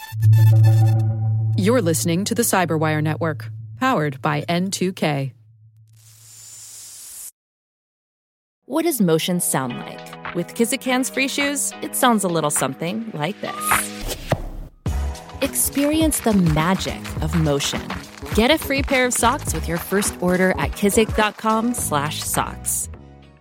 You're listening to the Cyberwire Network, powered by N2K. What does motion sound like? With Kizik hands-free shoes, it sounds a little something like this. Experience the magic of motion. Get a free pair of socks with your first order at kizik.com/socks.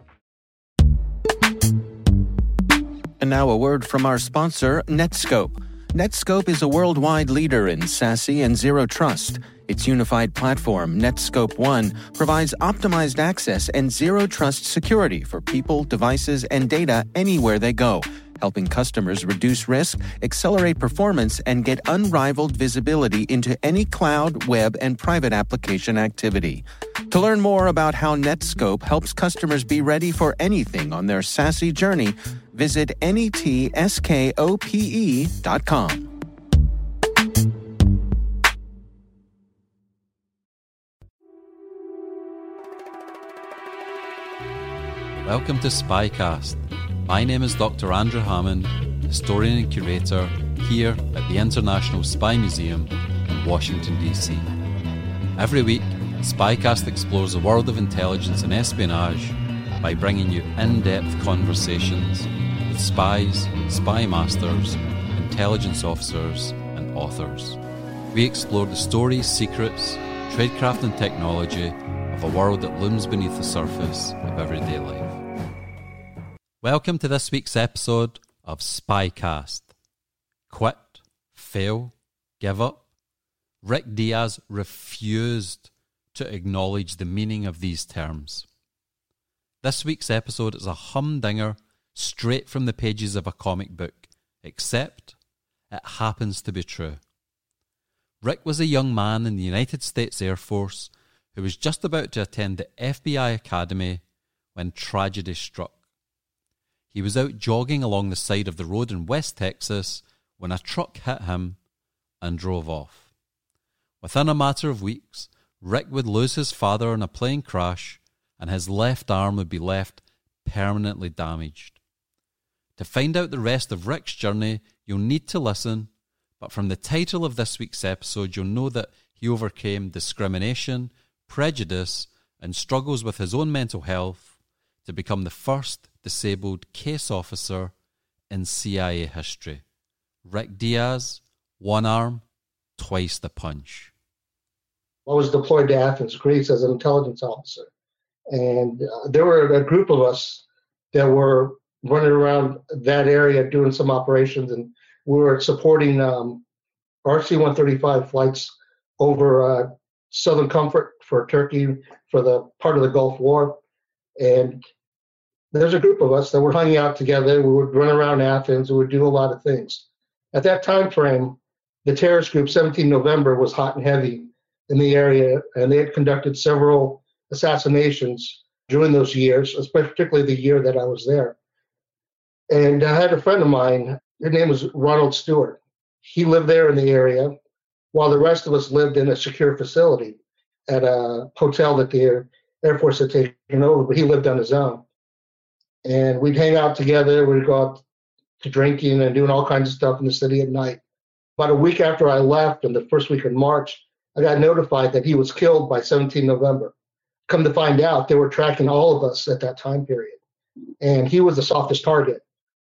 And now a word from our sponsor, Netskope. Netskope is a worldwide leader in SASE and Zero Trust. Its unified platform, Netskope One, provides optimized access and Zero Trust security for people, devices, and data anywhere they go, helping customers reduce risk, accelerate performance, and get unrivaled visibility into any cloud, web, and private application activity. To learn more about how Netskope helps customers be ready for anything on their SASE journey, visit netskope.com. Welcome to Spycast. My name is Dr. Andrew Hammond, historian and curator here at the International Spy Museum in Washington, D.C. Every week, Spycast explores the world of intelligence and espionage by bringing you in-depth conversations with spies, spy masters, intelligence officers, and authors. We explore the stories, secrets, tradecraft and technology of a world that looms beneath the surface of everyday life. Welcome to this week's episode of Spycast. Quit, fail, give up. Rick Diaz refused to acknowledge the meaning of these terms. This week's episode is a humdinger straight from the pages of a comic book, except it happens to be true. Rick was a young man in the United States Air Force who was just about to attend the FBI Academy when tragedy struck. He was out jogging along the side of the road in West Texas when a truck hit him and drove off. Within a matter of weeks, Rick would lose his father in a plane crash and his left arm would be left permanently damaged. To find out the rest of Rick's journey, you'll need to listen, but from the title of this week's episode, you'll know that he overcame discrimination, prejudice, and struggles with his own mental health to become the first disabled case officer in CIA history. Rick Diaz, one arm, twice the punch. I was deployed to Athens, Greece as an intelligence officer. And there were a group of us that were running around that area doing some operations, and we were supporting RC-135 flights over Southern Comfort for Turkey for the part of the Gulf War. And there's a group of us that were hanging out together. We would run around Athens. We would do a lot of things. At that time frame, the terrorist group 17 November was hot and heavy in the area, and they had conducted several assassinations during those years, particularly the year that I was there. And I had a friend of mine, his name was Ronald Stewart. He lived there in the area, while the rest of us lived in a secure facility at a hotel that the Air Force had taken over, but he lived on his own. And we'd hang out together, we'd go out to drinking and doing all kinds of stuff in the city at night. About a week after I left, in the first week of March, I got notified that he was killed by 17 November. Come to find out, they were tracking all of us at that time period. And he was the softest target.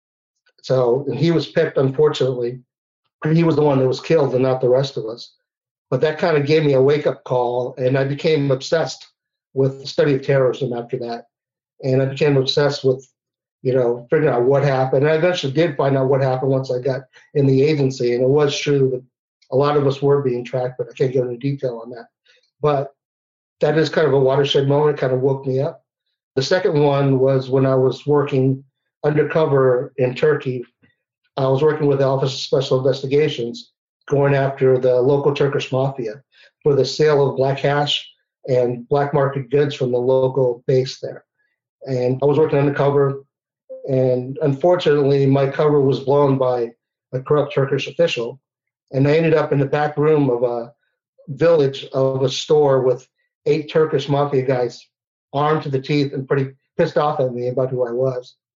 So and he was picked, unfortunately. He was the one that was killed and not the rest of us. But that kind of gave me a wake-up call, and I became obsessed with the study of terrorism after that. And I became obsessed with, figuring out what happened. And I eventually did find out what happened once I got in the agency. And it was true that a lot of us were being tracked, but I can't go into detail on that. But that is kind of a watershed moment. It kind of woke me up. The second one was when I was working undercover in Turkey. I was working with the Office of Special Investigations, going after the local Turkish mafia for the sale of black hash and black market goods from the local base there. And I was working undercover, and unfortunately, my cover was blown by a corrupt Turkish official. And I ended up in the back room of a village of a store with 8 Turkish mafia guys armed to the teeth and pretty pissed off at me about who I was.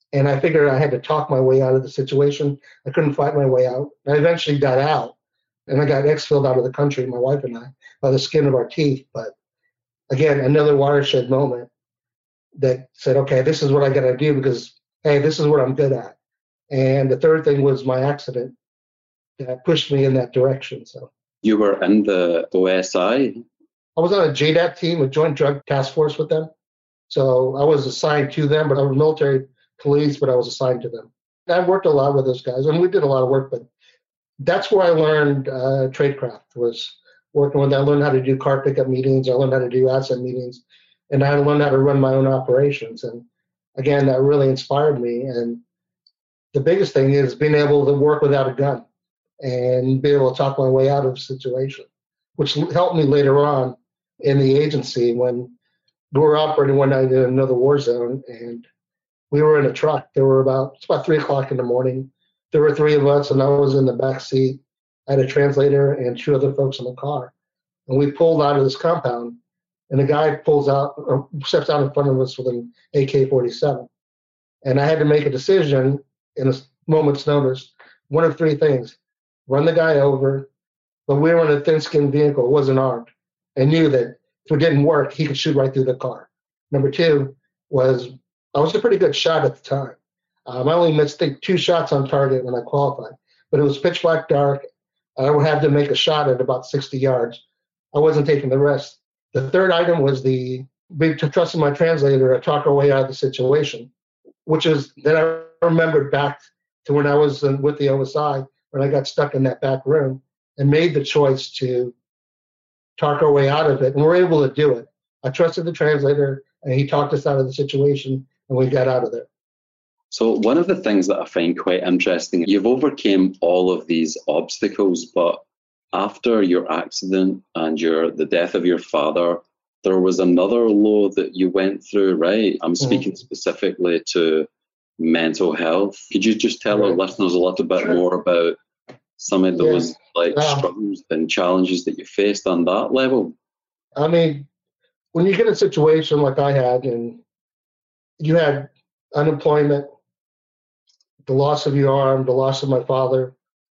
And I figured I had to talk my way out of the situation. I couldn't fight my way out. I eventually got out, and I got exfilled out of the country, my wife and I, by the skin of our teeth. But again, another watershed moment that said, okay, this is what I got to do because, hey, this is what I'm good at. And the third thing was my accident that pushed me in that direction. So you were in the OSI? I was on a JDAT team, a Joint Drug Task Force with them. So I was assigned to them, but I was military police, but I was assigned to them. I worked a lot with those guys, and we did a lot of work, but that's where I learned tradecraft, was working with them. I learned how to do car pickup meetings. I learned how to do asset meetings, and I learned how to run my own operations. And again, that really inspired me. And the biggest thing is being able to work without a gun and be able to talk my way out of a situation, which helped me later on in the agency when we were operating one night in another war zone, and we were in a truck. It's about 3 o'clock in the morning. There were 3 of us, and I was in the back seat. I had a translator and 2 other folks in the car. And we pulled out of this compound, and the guy steps out in front of us with an AK-47. And I had to make a decision in a moment's notice, one of 3 things: run the guy over, but we were in a thin-skinned vehicle, it wasn't armed, and knew that if it didn't work, he could shoot right through the car. Number 2 was, I was a pretty good shot at the time. I only missed 2 shots on target when I qualified, but it was pitch black dark. I would have to make a shot at about 60 yards. I wasn't taking the risk. The third item was trusting my translator to talk our way out of the situation, which is then I remembered back to when I was with the OSI, when I got stuck in that back room and made the choice to talk our way out of it. And we were able to do it. I trusted the translator, and he talked us out of the situation, and we got out of there. So one of the things that I find quite interesting, you've overcame all of these obstacles, but after your accident and the death of your father, there was another low that you went through, right? I'm speaking specifically to mental health. Could you just tell our listeners a little bit more about some of those struggles and challenges that you faced on that level? I mean, when you get in a situation like I had, and you had unemployment, the loss of your arm, the loss of my father,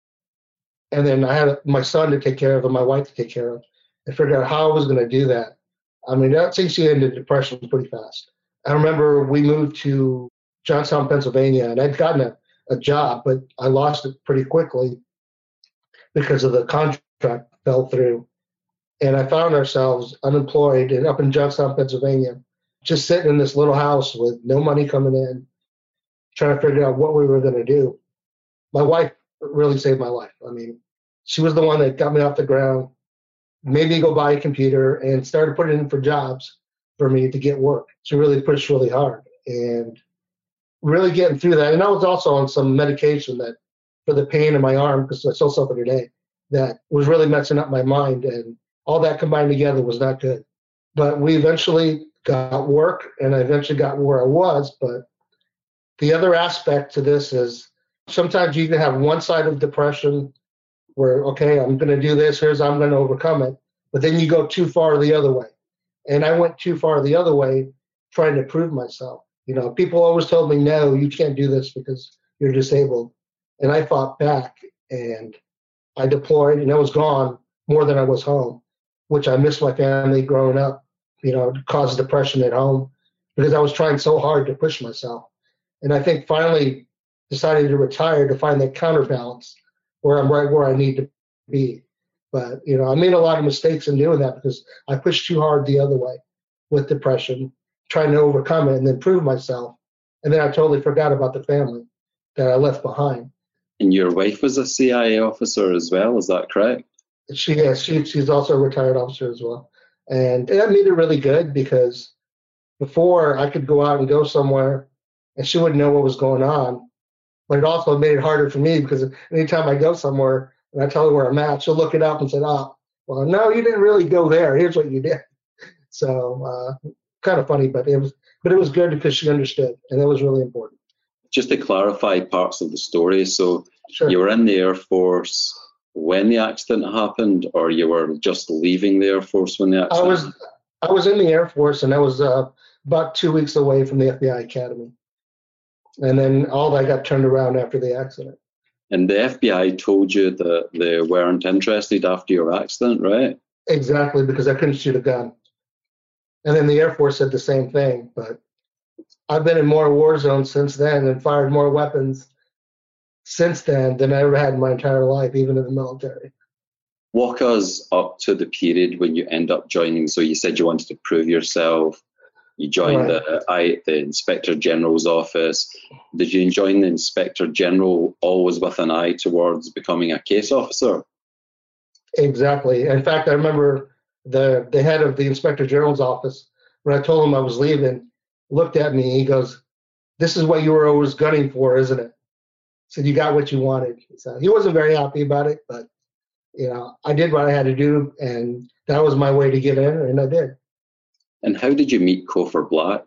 and then I had my son to take care of and my wife to take care of, and figured out how I was going to do that. I mean, that takes you into depression pretty fast. I remember we moved to Johnstown, Pennsylvania, and I'd gotten a job, but I lost it pretty quickly because of the contract fell through. And I found ourselves unemployed and up in Johnstown, Pennsylvania, just sitting in this little house with no money coming in, trying to figure out what we were going to do. My wife really saved my life. I mean, she was the one that got me off the ground, made me go buy a computer, and started putting in for jobs for me to get work. She really pushed really hard and really getting through that. And I was also on some medication that for the pain in my arm, because I still suffer today, that was really messing up my mind. And all that combined together was not good. But we eventually got work, and I eventually got where I was. But the other aspect to this is sometimes you can have one side of depression where, okay, I'm going to do this, I'm going to overcome it. But then you go too far the other way. And I went too far the other way trying to prove myself. You know, people always told me, no, you can't do this because you're disabled. And I fought back, and I deployed, and I was gone more than I was home, which I missed my family growing up, you know, caused depression at home because I was trying so hard to push myself. And I think finally decided to retire to find that counterbalance where I'm right where I need to be. But, you know, I made a lot of mistakes in doing that because I pushed too hard the other way with depression, trying to overcome it and then prove myself. And then I totally forgot about the family that I left behind. And your wife was a CIA officer as well, is that correct? She's also a retired officer as well. And that made it really good because before I could go out and go somewhere and she wouldn't know what was going on. But it also made it harder for me because anytime I go somewhere and I tell her where I'm at, she'll look it up and say, oh, well, no, you didn't really go there. Here's what you did. So kind of funny, but it was good because she understood, and that was really important. Just to clarify parts of the story, so Sure. You were in the Air Force when the accident happened, or you were just leaving the Air Force when the accident happened? I was in the Air Force, and I was about 2 weeks away from the FBI Academy. And then all that got turned around after the accident. And the FBI told you that they weren't interested after your accident, right? Exactly, because I couldn't shoot a gun. And then the Air Force said the same thing. But I've been in more war zones since then and fired more weapons since then than I ever had in my entire life, even in the military. Walk us up to the period when you end up joining. So you said you wanted to prove yourself. You joined the Inspector General's office. Did you join the Inspector General always with an eye towards becoming a case officer? Exactly. In fact, I remember the head of the Inspector General's office, when I told him I was leaving, looked at me. He goes, "This is what you were always gunning for, isn't it?" I said, "You got what you wanted." So he wasn't very happy about it, but I did what I had to do, and that was my way to get in, and I did. And how did you meet Cofer Black?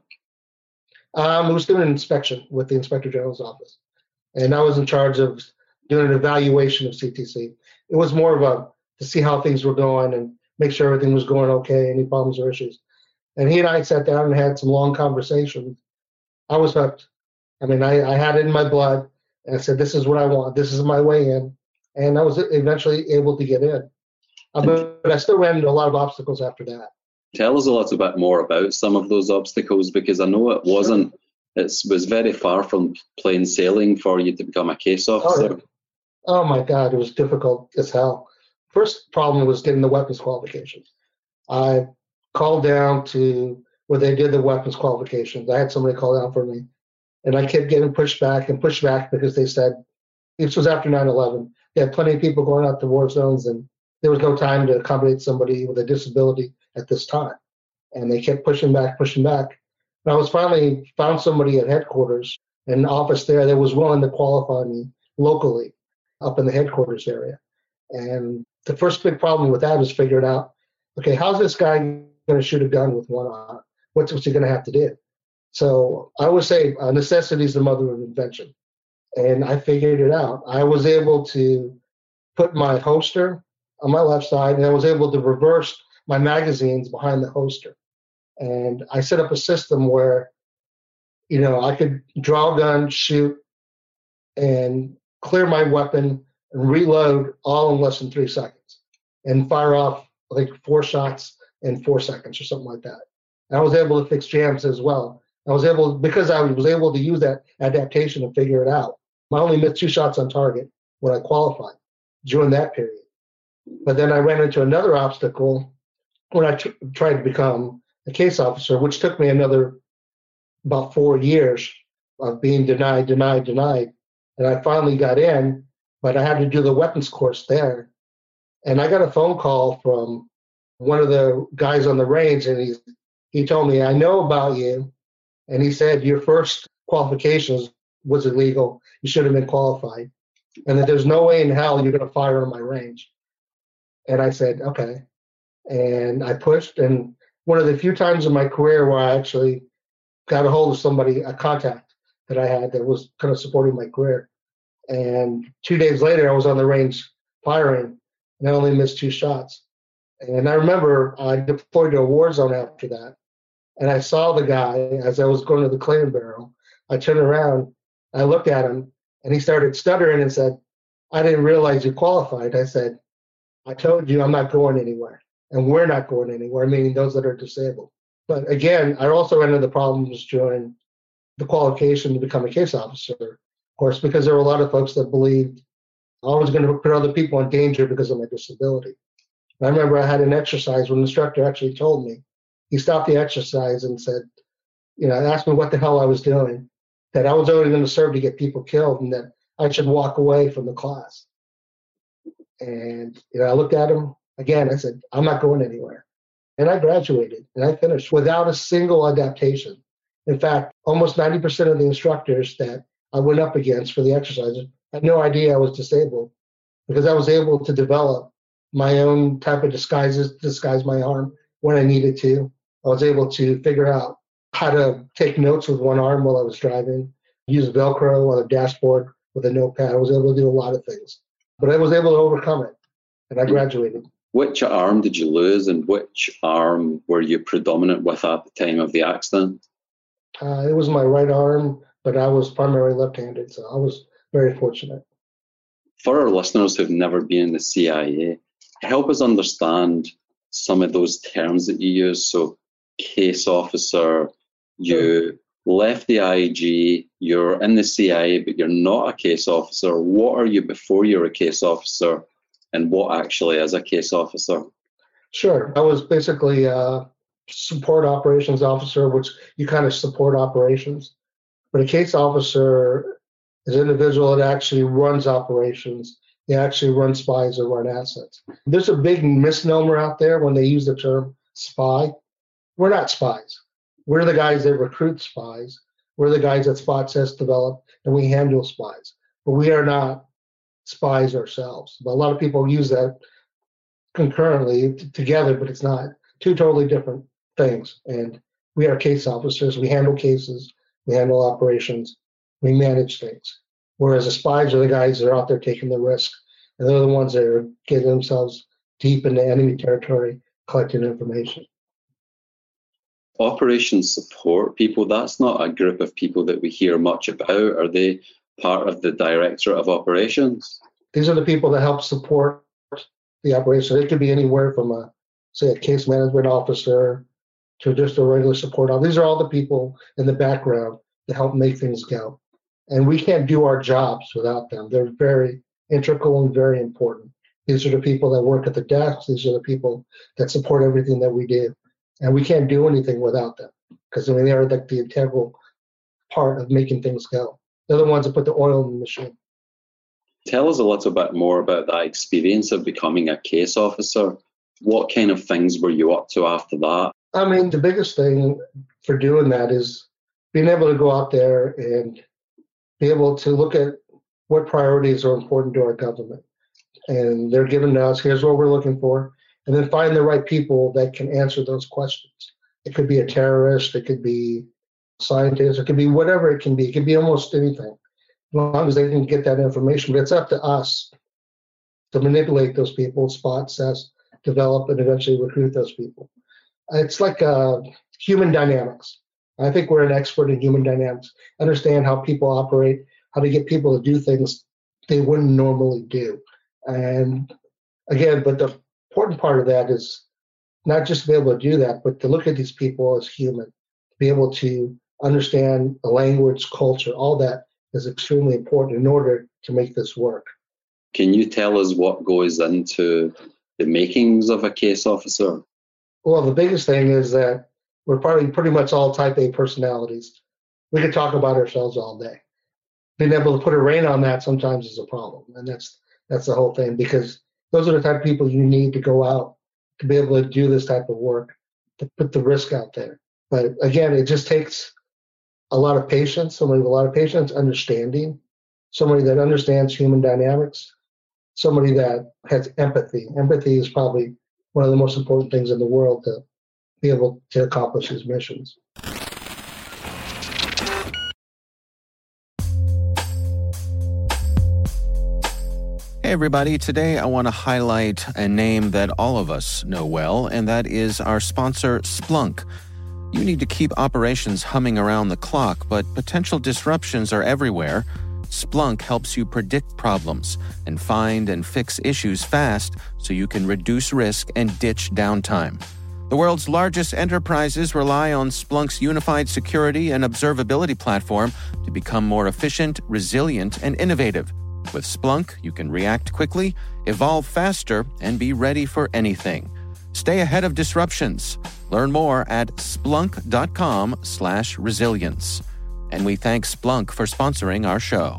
It was doing an inspection with the Inspector General's office, and I was in charge of doing an evaluation of CTC. It was more of to see how things were going and make sure everything was going okay, any problems or issues. And he and I sat down and had some long conversations. I was hooked. I mean, I had it in my blood, and I said, "This is what I want. This is my way in." And I was eventually able to get in. But I still ran into a lot of obstacles after that. Tell us a little bit more about some of those obstacles, because I know it was very far from plain sailing for you to become a case officer. Oh my God, it was difficult as hell. First problem was getting the weapons qualifications. I called down to where they did the weapons qualifications. I had somebody call down for me, and I kept getting pushed back because they said, this was after 9/11. They had plenty of people going out to war zones, and there was no time to accommodate somebody with a disability at this time. And they kept pushing back. And I was finally found somebody at headquarters, an office there that was willing to qualify me locally up in the headquarters area. And the first big problem with that is figuring out, okay, how's this guy going to shoot a gun with one arm? What's he going to have to do? So I would say necessity is the mother of invention. And I figured it out. I was able to put my holster on my left side, and I was able to reverse my magazines behind the holster. And I set up a system where, I could draw a gun, shoot, and clear my weapon and reload all in less than 3 seconds and fire off like 4 shots in 4 seconds or something like that. And I was able to fix jams as well. Because I was able to use that adaptation and figure it out. I only missed 2 shots on target when I qualified during that period. But then I ran into another obstacle when I tried to become a case officer, which took me about 4 years of being denied. And I finally got in, but I had to do the weapons course there. And I got a phone call from one of the guys on the range, and he told me, "I know about you." And he said, "Your first qualifications was illegal. You should have been qualified. And that there's no way in hell you're going to fire on my range." And I said, okay. And I pushed. And one of the few times in my career where I actually got a hold of somebody, a contact that I had that was kind of supporting my career. And 2 days later, I was on the range firing, and I only missed 2 shots. And I remember I deployed to a war zone after that. And I saw the guy as I was going to the clearing barrel. I turned around, I looked at him, and he started stuttering and said, "I didn't realize you qualified." I said, "I told you I'm not going anywhere, and we're not going anywhere," meaning those that are disabled. But again, I also ran into the problems during the qualification to become a case officer, of course, because there were a lot of folks that believed I was going to put other people in danger because of my disability. And I remember I had an exercise when the instructor actually told me, he stopped the exercise and said, asked me what the hell I was doing, that I was only going to serve to get people killed, and that I should walk away from the class. And I looked at him again. I said, "I'm not going anywhere." And I graduated, and I finished without a single adaptation. In fact, almost 90% of the instructors that I went up against for the exercises had no idea I was disabled, because I was able to develop my own type of disguise my arm when I needed to. I was able to figure out how to take notes with one arm while I was driving, use Velcro on the dashboard with a notepad. I was able to do a lot of things, but I was able to overcome it, and I graduated. Which arm did you lose, and which arm were you predominant with at the time of the accident? It was my right arm, but I was primarily left-handed, so I was very fortunate. For our listeners who've never been in the CIA, help us understand some of those terms that you use. So, case officer, you left the IG, you're in the CIA, but you're not a case officer. What are you before you're a case officer, and what actually is a case officer? Sure. I was basically a support operations officer, which you kind of support operations. But a case officer is an individual that actually runs operations. They actually run spies or run assets. There's a big misnomer out there when they use the term spy. We're not spies. We're the guys that recruit spies. We're the guys that spot, test, develop, and we handle spies. But we are not spies ourselves. But a lot of people use that concurrently together, but it's not. Two totally different things. And we are case officers. We handle cases. We handle operations. We manage things. Whereas the spies are the guys that are out there taking the risk. And they're the ones that are getting themselves deep into enemy territory, collecting information. Operations support people, that's not a group of people that we hear much about. Are they part of the Directorate of Operations? These are the people that help support the operation. It could be anywhere from a case management officer to just a regular support officer. These are all the people in the background that help make things go. And we can't do our jobs without them. They're very integral and very important. These are the people that work at the desk. These are the people that support everything that we do. And we can't do anything without them because they are like the integral part of making things go. They're the ones that put the oil in the machine. Tell us a little bit more about that experience of becoming a case officer. What kind of things were you up to after that? I mean, the biggest thing for doing that is being able to go out there and be able to look at what priorities are important to our government. And they're given to us, here's what we're looking for, and then find the right people that can answer those questions. It could be a terrorist, it could be scientists, it could be whatever it can be. It could be almost anything, as long as they can get that information. But it's up to us to manipulate those people, spot, assess, develop, and eventually recruit those people. It's like human dynamics. I think we're an expert in human dynamics, understand how people operate, how to get people to do things they wouldn't normally do. And again, but the important part of that is not just to be able to do that, but to look at these people as human, to be able to understand the language, culture, all that is extremely important in order to make this work. Can you tell us what goes into the makings of a case officer? Well, the biggest thing is that we're probably pretty much all type A personalities. We could talk about ourselves all day. Being able to put a rein on that sometimes is a problem. And that's the whole thing, because those are the type of people you need to go out to be able to do this type of work, to put the risk out there. But again, it just takes a lot of patience, understanding, somebody that understands human dynamics, somebody that has empathy. Empathy is probably one of the most important things in the world to be able to accomplish his missions. Hey everybody, today I want to highlight a name that all of us know well, and that is our sponsor, Splunk. You need to keep operations humming around the clock, but potential disruptions are everywhere. Splunk helps you predict problems and find and fix issues fast so you can reduce risk and ditch downtime. The world's largest enterprises rely on Splunk's unified security and observability platform to become more efficient, resilient, and innovative. With Splunk, you can react quickly, evolve faster, and be ready for anything. Stay ahead of disruptions. Learn more at splunk.com/resilience. And we thank Splunk for sponsoring our show.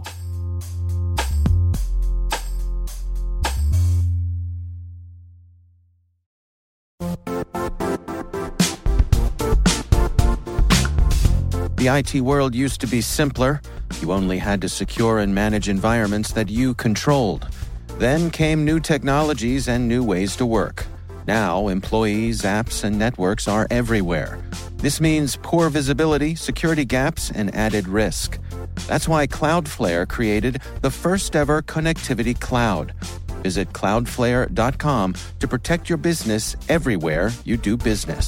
The IT world used to be simpler. You only had to secure and manage environments that you controlled. Then came new technologies and new ways to work. Now, employees, apps, and networks are everywhere. This means poor visibility, security gaps, and added risk. That's why Cloudflare created the first-ever connectivity cloud. Visit cloudflare.com to protect your business everywhere you do business.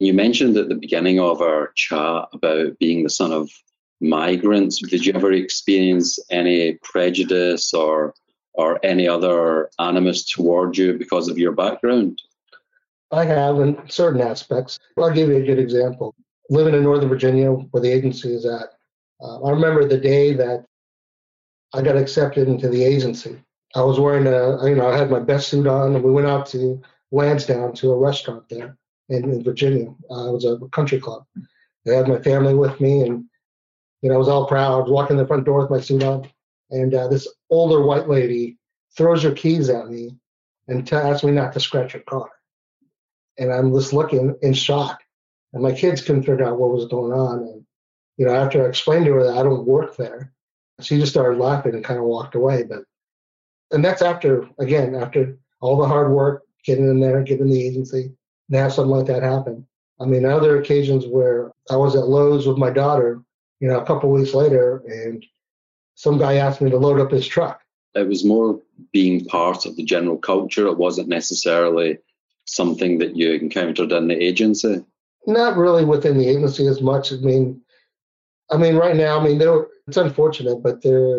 You mentioned at the beginning of our chat about being the son of migrants. Did you ever experience any prejudice or any other animus toward you because of your background? I have in certain aspects. I'll give you a good example. Living in Northern Virginia, where the agency is at, I remember the day that I got accepted into the agency. I was wearing I had my best suit on, and we went out to Lansdowne to a restaurant there in Virginia. It was a country club. I had my family with me, and I was all proud. I was walking in the front door with my suit on, and this older white lady throws her keys at me and asks me not to scratch her car. And I'm just looking in shock. And my kids couldn't figure out what was going on. And, after I explained to her that I don't work there, she just started laughing and kind of walked away. And that's after all the hard work, getting in there, getting the agency, and have something like that happen. I mean, other occasions where I was at Lowe's with my daughter, a couple of weeks later, and some guy asked me to load up his truck. It was more being part of the general culture. It wasn't necessarily something that you encountered in the agency. Not really within the agency as much. I mean, right now, it's unfortunate, but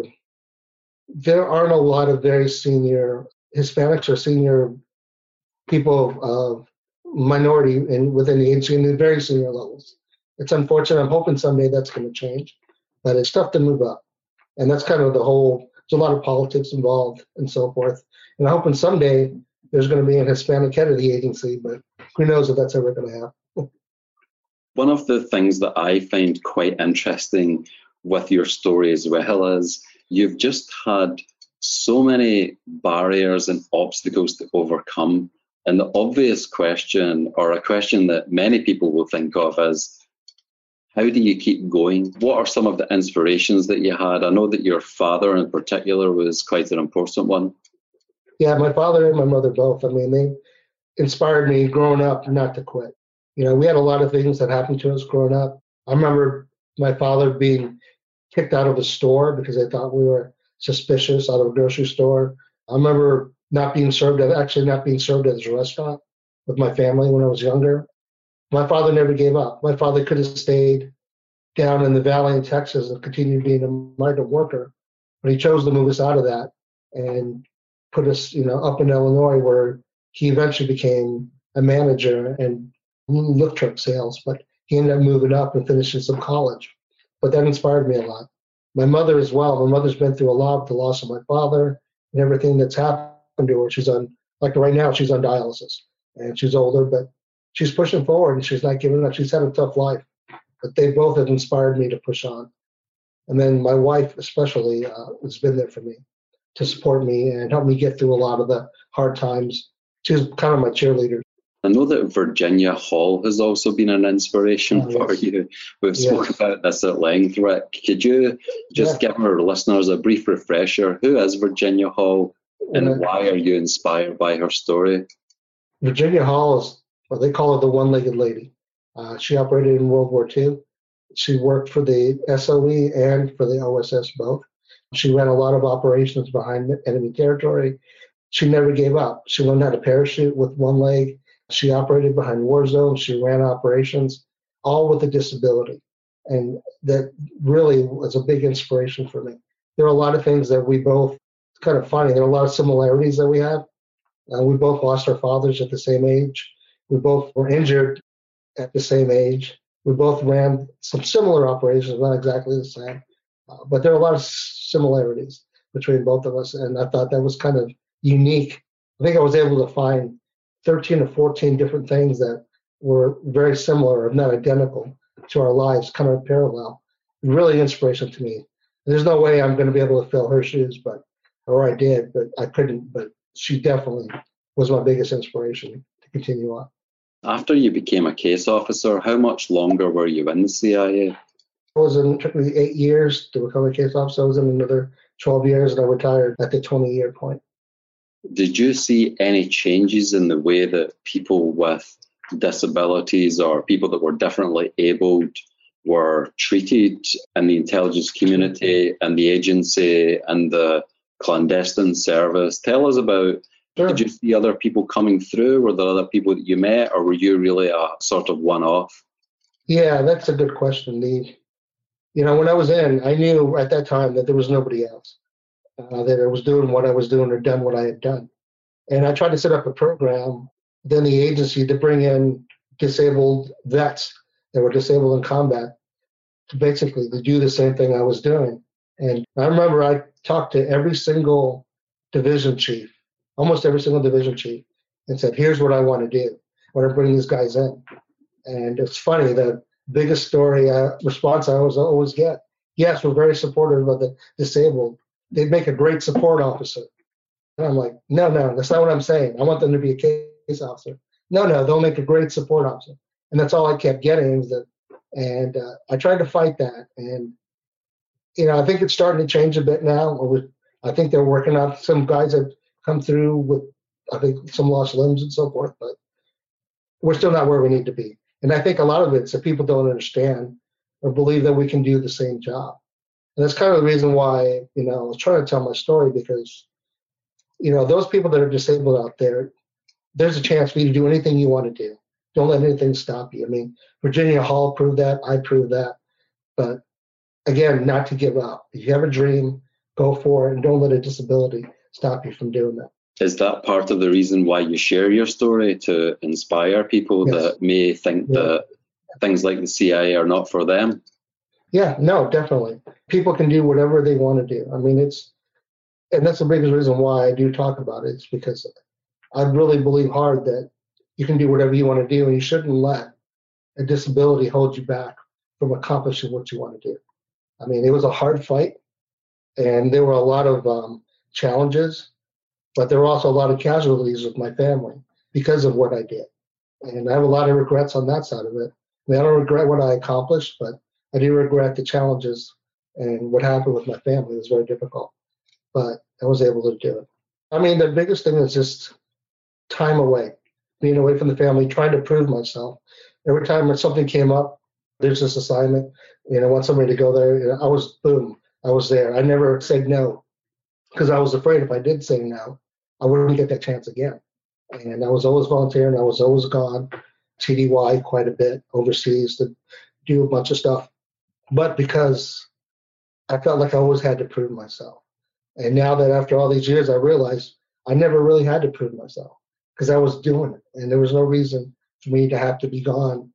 there aren't a lot of very senior Hispanics or senior people of minority within the agency in the very senior levels. It's unfortunate. I'm hoping someday that's going to change, but it's tough to move up. And that's kind of there's a lot of politics involved and so forth. And I'm hoping someday there's going to be an Hispanic head of the agency, but who knows if that's ever going to happen. One of the things that I find quite interesting with your story as well is you've just had so many barriers and obstacles to overcome. And the obvious question, or a question that many people will think of, is how do you keep going? What are some of the inspirations that you had? I know that your father in particular was quite an important one. Yeah, my father and my mother both. They inspired me growing up not to quit. We had a lot of things that happened to us growing up. I remember my father being kicked out of a store because they thought we were suspicious, out of a grocery store. I remember not being served at a restaurant with my family when I was younger. My father never gave up. My father could have stayed down in the valley in Texas and continued being a migrant worker, but he chose to move us out of that and put us, up in Illinois, where he eventually became a manager and lift truck sales, but he ended up moving up and finishing some college. But that inspired me a lot. My mother as well. My mother's been through a lot with the loss of my father and everything that's happened to her. She's right now, she's on dialysis, and she's older, but she's pushing forward and she's not giving up. She's had a tough life, but they both have inspired me to push on. And then my wife especially has been there for me to support me and help me get through a lot of the hard times. She's kind of my cheerleader. I know that Virginia Hall has also been an inspiration for you. We've spoken about this at length, Rick. Could you just give our listeners a brief refresher? Who is Virginia Hall and why are you inspired by her story? Virginia Hall is what they call her the one-legged lady. She operated in World War II. She worked for the SOE and for the OSS both. She ran a lot of operations behind enemy territory. She never gave up. She learned how to parachute with one leg. She operated behind war zones. She ran operations, all with a disability. And that really was a big inspiration for me. There are a lot of things that we both, it's kind of funny, there are a lot of similarities that we have. We both lost our fathers at the same age. We both were injured at the same age. We both ran some similar operations, not exactly the same. But there are a lot of similarities between both of us. And I thought that was kind of unique. I think I was able to find 13 or 14 different things that were very similar, if not identical, to our lives, kind of parallel. Really inspirational to me. There's no way I'm going to be able to fill her shoes, or I did, but I couldn't. But she definitely was my biggest inspiration to continue on. After you became a case officer, how much longer were you in the CIA? It took me 8 years to become a case officer. I was in another 12 years, and I retired at the 20-year point. Did you see any changes in the way that people with disabilities or people that were differently abled were treated in the intelligence community and the agency and the clandestine service? Tell us about Sure. Did you see other people coming through? Were there other people that you met, or were you really a sort of one-off? Yeah, that's a good question. When I was in, I knew at that time that there was nobody else that I was doing what I was doing or done what I had done. And I tried to set up a program within the agency to bring in disabled vets that were disabled in combat to basically to do the same thing I was doing. And I remember I talked to every single division chief, almost every single division chief, and said, here's what I want to do. I want to bring these guys in. And it's funny, the biggest response I always get, yes, we're very supportive of the disabled. They'd make a great support officer. And I'm like, no, that's not what I'm saying. I want them to be a case officer. No, they'll make a great support officer. And that's all I kept getting. And I tried to fight that. And, I think it's starting to change a bit now. I think they're working on some guys that come through with, I think, some lost limbs and so forth. But we're still not where we need to be. And I think a lot of it's that people don't understand or believe that we can do the same job. And that's kind of the reason why, I was trying to tell my story because, those people that are disabled out there, there's a chance for you to do anything you want to do. Don't let anything stop you. I mean, Virginia Hall proved that. I proved that. But again, not to give up. If you have a dream, go for it and don't let a disability stop you from doing that. Is that part of the reason why you share your story, to inspire people that may think that things like the CIA are not for them? Yeah, no, definitely. People can do whatever they want to do. I mean, and that's the biggest reason why I do talk about it. It's because I really believe hard that you can do whatever you want to do, and you shouldn't let a disability hold you back from accomplishing what you want to do. I mean, it was a hard fight, and there were a lot of challenges, but there were also a lot of casualties with my family because of what I did. And I have a lot of regrets on that side of it. I mean, I don't regret what I accomplished, but I do regret the challenges and what happened with my family. It was very difficult, but I was able to do it. I mean, the biggest thing is just time away, being away from the family, trying to prove myself. Every time when something came up, there's this assignment, I want somebody to go there. I was there. I never said no because I was afraid if I did say no, I wouldn't get that chance again. And I was always volunteering. I was always gone, TDY quite a bit, overseas to do a bunch of stuff. But because I felt like I always had to prove myself. And now that after all these years, I realized I never really had to prove myself because I was doing it. And there was no reason for me to have to be gone.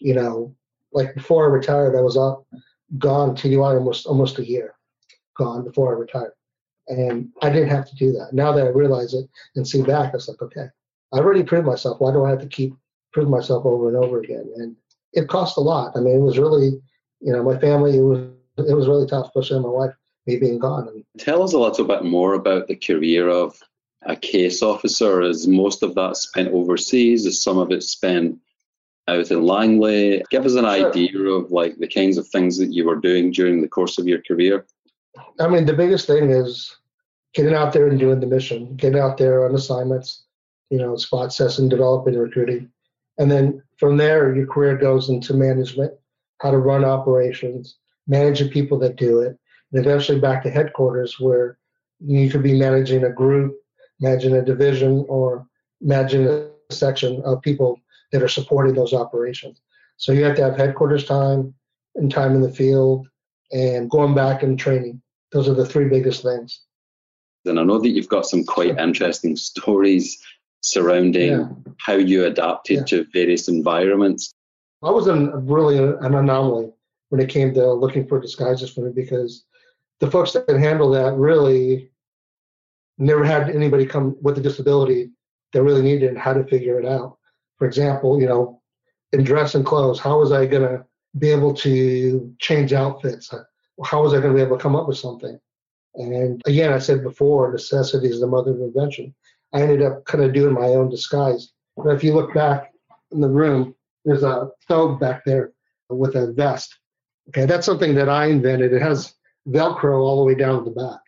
Like before I retired, I was gone TDY almost a year, gone before I retired. And I didn't have to do that. Now that I realize it and see back, I was like, okay, I already proved myself. Why do I have to keep proving myself over and over again? And it cost a lot. I mean, it was really, my family, it was really tough, especially my wife, me being gone. And tell us a little bit more about the career of a case officer. Is most of that spent overseas? Is some of it spent out in Langley? Give us an idea of like the kinds of things that you were doing during the course of your career. I mean, the biggest thing is getting out there and doing the mission, getting out there on assignments, spot assessing, developing, recruiting. And then from there, your career goes into management, how to run operations, managing people that do it, and eventually back to headquarters where you could be managing a group, managing a division, or managing a section of people that are supporting those operations. So you have to have headquarters time and time in the field and going back and training. Those are the three biggest things. And I know that you've got some quite interesting stories surrounding how you adapted to various environments. I was really an anomaly when it came to looking for disguises for me because the folks that handle that really never had anybody come with a disability that really needed it and how to figure it out. For example, in dress and clothes, how was I going to be able to change outfits? How was I going to be able to come up with something? And again, I said before, necessity is the mother of invention. I ended up kind of doing my own disguise. But if you look back in the room, there's a thobe back there with a vest. Okay, that's something that I invented. It has Velcro all the way down to the back.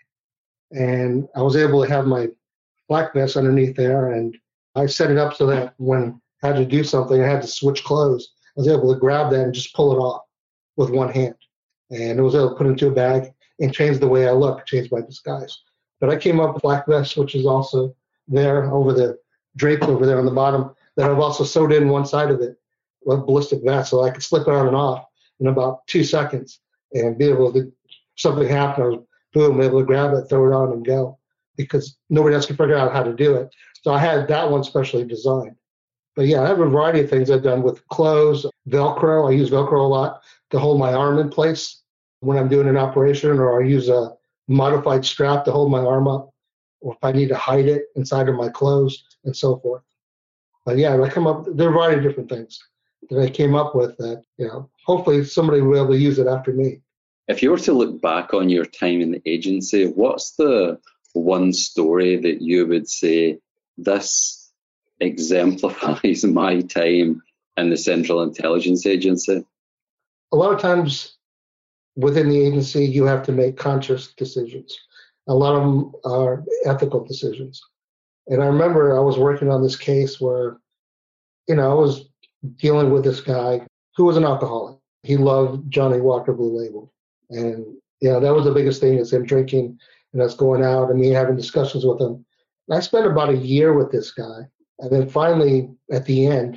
And I was able to have my black vest underneath there, and I set it up so that when I had to do something, I had to switch clothes. I was able to grab that and just pull it off with one hand. And I was able to put it into a bag and change the way I look, change my disguise. But I came up with black vest, which is also there over the drapes over there on the bottom that I've also sewed in one side of it with ballistic vest so I could slip it on and off in about 2 seconds and be able to, something happened, I was boom, able to grab it, throw it on and go, because nobody else could figure out how to do it. So I had that one specially designed. But yeah, I have a variety of things I've done with clothes, Velcro. I use Velcro a lot to hold my arm in place when I'm doing an operation, or I use a modified strap to hold my arm up, or if I need to hide it inside of my clothes and so forth. But yeah, there are a variety of different things that I came up with that, hopefully somebody will be able to use it after me. If you were to look back on your time in the agency, what's the one story that you would say, this exemplifies my time in the Central Intelligence Agency? A lot of times within the agency, you have to make conscious decisions. A lot of them are ethical decisions. And I remember I was working on this case where, I was dealing with this guy who was an alcoholic. He loved Johnny Walker Blue Label. And, that was the biggest thing, is him drinking and us going out and me having discussions with him. And I spent about a year with this guy. And then finally, at the end,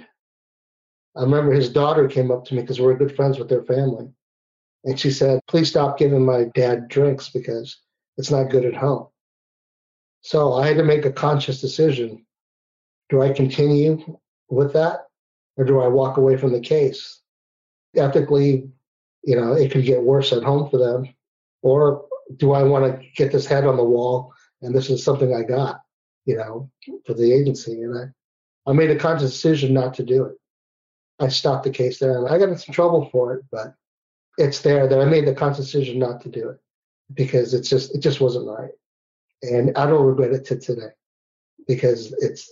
I remember his daughter came up to me because we were good friends with their family. And she said, please stop giving my dad drinks because it's not good at home. So I had to make a conscious decision. Do I continue with that, or do I walk away from the case? Ethically, it could get worse at home for them. Or do I want to get this head on the wall, and this is something I got, for the agency? And I made a conscious decision not to do it. I stopped the case there, and I got in some trouble for it, but it's there that I made the conscious decision not to do it because it just wasn't right. And I don't regret it to today because it's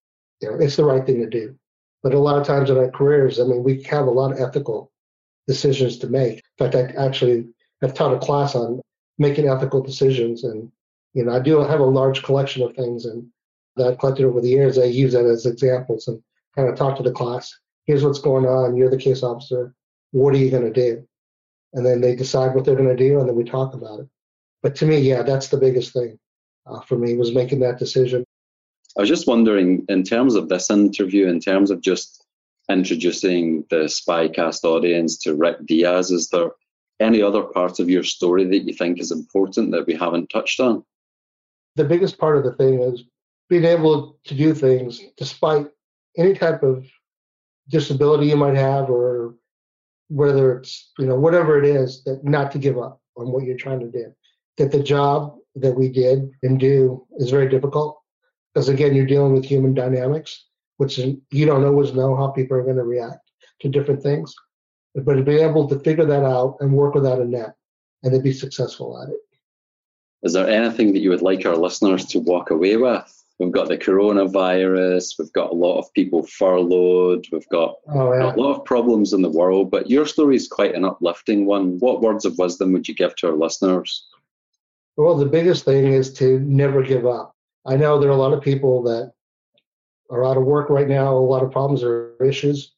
the right thing to do. But a lot of times in our careers, we have a lot of ethical decisions to make. In fact, I actually have taught a class on making ethical decisions. And, I do have a large collection of things and that I've collected over the years. I use that as examples and kind of talk to the class. Here's what's going on. You're the case officer. What are you going to do? And then they decide what they're going to do, and then we talk about it. But to me, that's the biggest thing for me, was making that decision. I was just wondering, in terms of this interview, in terms of just introducing the Spycast audience to Rick Diaz, is there any other part of your story that you think is important that we haven't touched on? The biggest part of the thing is being able to do things despite any type of disability you might have, or whether it's, whatever it is, that not to give up on what you're trying to do. That the job that we did and do is very difficult because, again, you're dealing with human dynamics, which you don't always know how people are going to react to different things. But to be able to figure that out and work without a net and to be successful at it. Is there anything that you would like our listeners to walk away with? We've got the coronavirus, we've got a lot of people furloughed, we've got a lot of problems in the world, but your story is quite an uplifting one. What words of wisdom would you give to our listeners? Well, the biggest thing is to never give up. I know there are a lot of people that are out of work right now, a lot of problems or issues,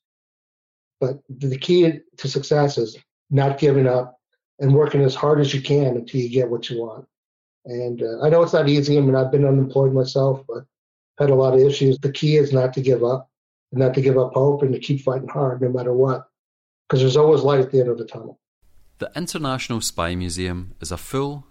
but the key to success is not giving up and working as hard as you can until you get what you want. And I know it's not easy. I've been unemployed myself, but had a lot of issues. The key is not to give up, and not to give up hope, and to keep fighting hard no matter what, because there's always light at the end of the tunnel. The International Spy Museum is a full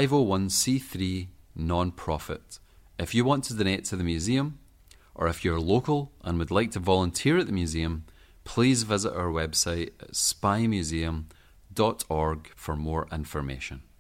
501c3 non-profit. If you want to donate to the museum, or if you're local and would like to volunteer at the museum, please visit our website at spymuseum.org for more information.